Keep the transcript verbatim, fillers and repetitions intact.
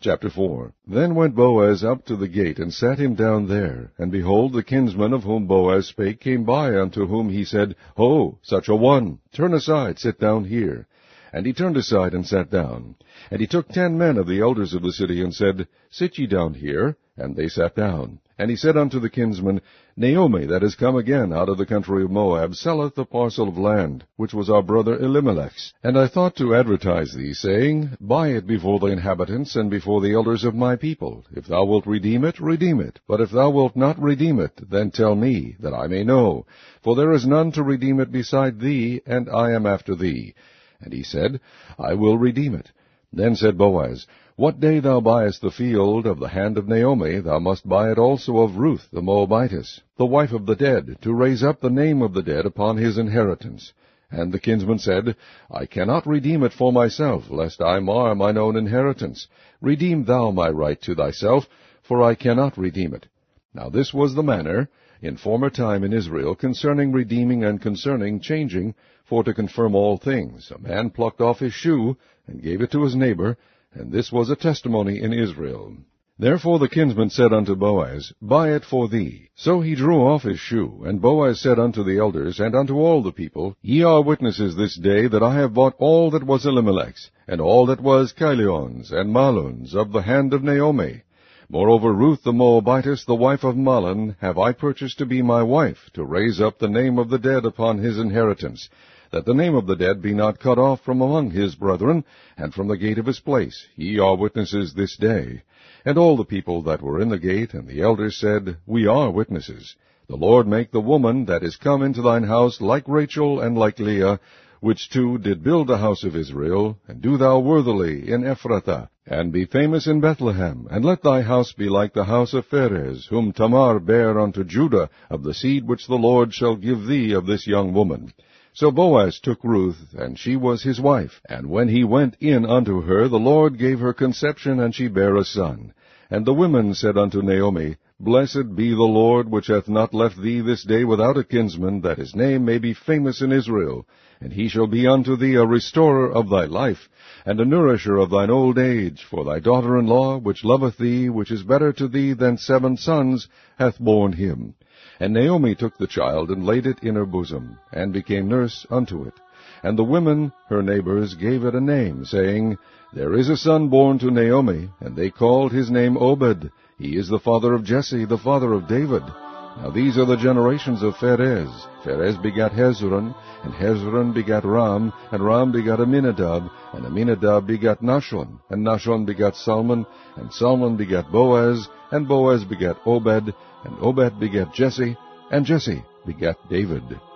Chapter four. Then went Boaz up to the gate, and sat him down there. And behold, the kinsman of whom Boaz spake came by, unto whom he said, Ho, such a one, turn aside, sit down here. And he turned aside, and sat down. And he took ten men of the elders of the city, and said, Sit ye down here. And they sat down. And he said unto the kinsman, Naomi, that is come again out of the country of Moab, selleth a parcel of land, which was our brother Elimelech's. And I thought to advertise thee, saying, Buy it before the inhabitants, and before the elders of my people. If thou wilt redeem it, redeem it. But if thou wilt not redeem it, then tell me, that I may know. For there is none to redeem it beside thee, and I am after thee. And he said, I will redeem it. Then said Boaz, What day thou buyest the field of the hand of Naomi, thou must buy it also of Ruth the Moabitess, the wife of the dead, to raise up the name of the dead upon his inheritance. And the kinsman said, I cannot redeem it for myself, lest I mar mine own inheritance. Redeem thou my right to thyself, for I cannot redeem it. Now this was the manner in former time in Israel concerning redeeming and concerning changing, for to confirm all things. A man plucked off his shoe, and gave it to his neighbor, and this was a testimony in Israel. Therefore the kinsman said unto Boaz, Buy it for thee. So he drew off his shoe, and Boaz said unto the elders, and unto all the people, Ye are witnesses this day that I have bought all that was Elimelech's, and all that was Chilion's and Mahlon's, of the hand of Naomi. Moreover, Ruth the Moabitess, the wife of Mahlon, have I purchased to be my wife, to raise up the name of the dead upon his inheritance, that the name of the dead be not cut off from among his brethren, and from the gate of his place. Ye are witnesses this day. And all the people that were in the gate, and the elders said, We are witnesses. The Lord make the woman that is come into thine house like Rachel and like Leah, which two did build the house of Israel, and do thou worthily in Ephrathah, and be famous in Bethlehem, and let thy house be like the house of Pharez, whom Tamar bare unto Judah, of the seed which the Lord shall give thee of this young woman. So Boaz took Ruth, and she was his wife. And when he went in unto her, the Lord gave her conception, and she bare a son. And the women said unto Naomi, Blessed be the Lord, which hath not left thee this day without a kinsman, that his name may be famous in Israel. And he shall be unto thee a restorer of thy life, and a nourisher of thine old age. For thy daughter-in-law, which loveth thee, which is better to thee than seven sons, hath borne him. And Naomi took the child, and laid it in her bosom, and became nurse unto it. And the women, her neighbors, gave it a name, saying, There is a son born to Naomi, and they called his name Obed. He is the father of Jesse, the father of David. Now these are the generations of Pharez. Pharez begat Hezron, and Hezron begat Ram, and Ram begat Aminadab, and Aminadab begat Nahshon, and Nahshon begat Salmon, and Salmon begat Boaz, and Boaz begat Obed, and Obed begat Jesse, and Jesse begat David.